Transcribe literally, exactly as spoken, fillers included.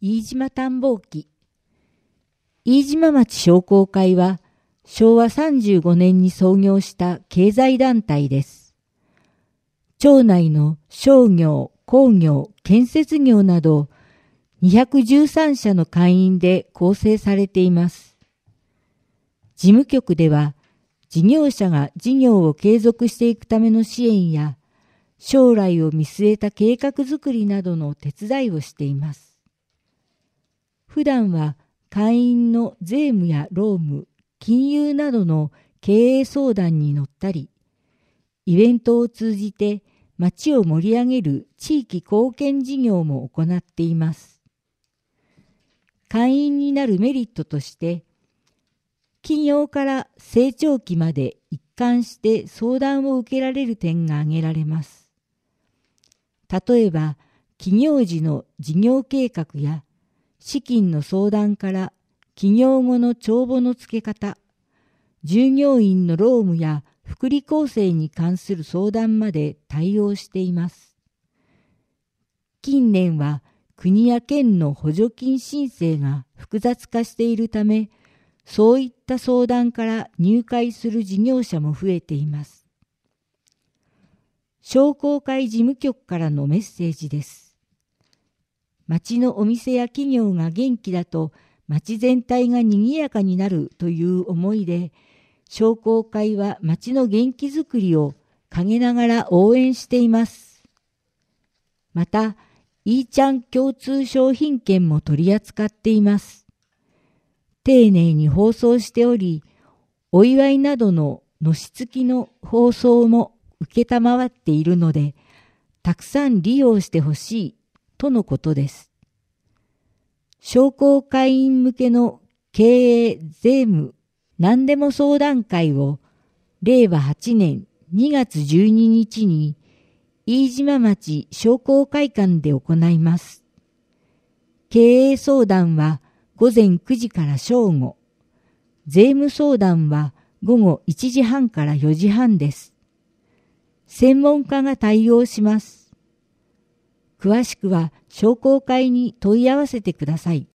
飯島探訪記。飯島町商工会はしょうわさんじゅうごねんに創業した経済団体です。町内の商業、工業、建設業などにひゃくじゅうさんしゃの会員で構成されています。事務局では事業者が事業を継続していくための支援や将来を見据えた計画づくりなどの手伝いをしています。普段は会員の税務や労務、金融などの経営相談に乗ったり、イベントを通じて町を盛り上げる地域貢献事業も行っています。会員になるメリットとして、起業から成長期まで一貫して相談を受けられる点が挙げられます。例えば、起業時の事業計画や資金の相談から起業後の帳簿の付け方、従業員の労務や福利厚生に関する相談まで対応しています。近年は国や県の補助金申請が複雑化しているため、そういった相談から入会する事業者も増えています。商工会事務局からのメッセージです。町のお店や企業が元気だと町全体が賑やかになるという思いで、商工会は町の元気づくりを陰ながら応援しています。また、イーちゃん共通商品券も取り扱っています。丁寧に包装しており、お祝いなどののし付きの包装も受けたまわっているので、たくさん利用してほしいとのことです。商工会員向けの経営、税務、何でも相談会をれいわはちねんにがつじゅうににちに飯島町商工会館で行います。経営相談はごぜんくじから正午、税務相談はごごいちじはんからよじはんです。専門家が対応します。詳しくは商工会に問い合わせてください。